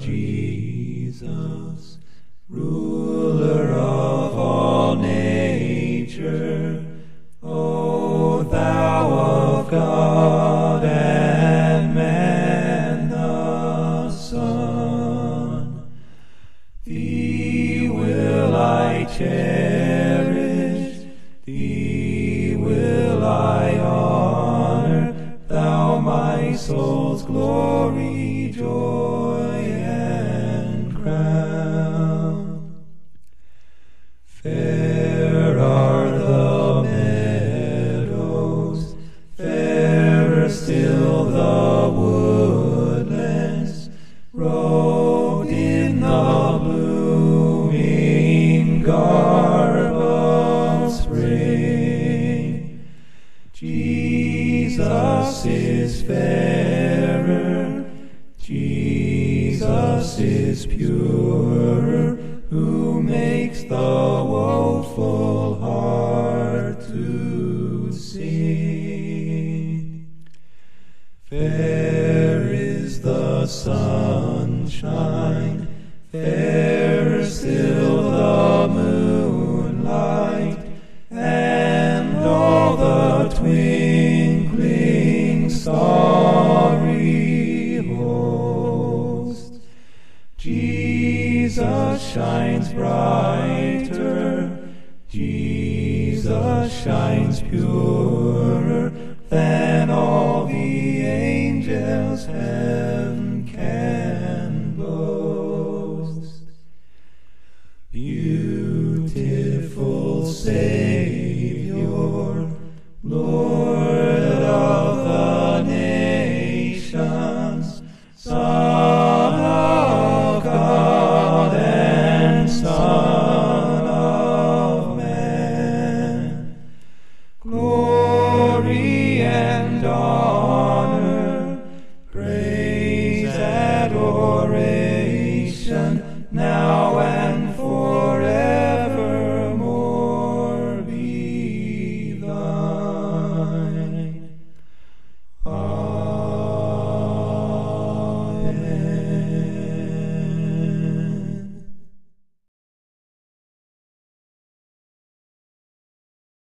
Jesus, ruler of all nature, O thou of God and man the Son, thee will I cherish, thee will I honor, thou my soul's glory, joy, and crown. Fair are the meadows, fairer still the woodlands, robed in the blooming garb of spring. Jesus is fairer, Jesus is purer, who makes the woeful heart to sing. Fair is the sunshine, fairer still the moonlight, and all the twinkling starry host. Jesus shines brighter, Jesus shines purer than all the angels heaven can boast. Beautiful Savior, Lord of the nations, Son of God and Son of man, glory and honor, praise, adoration, now and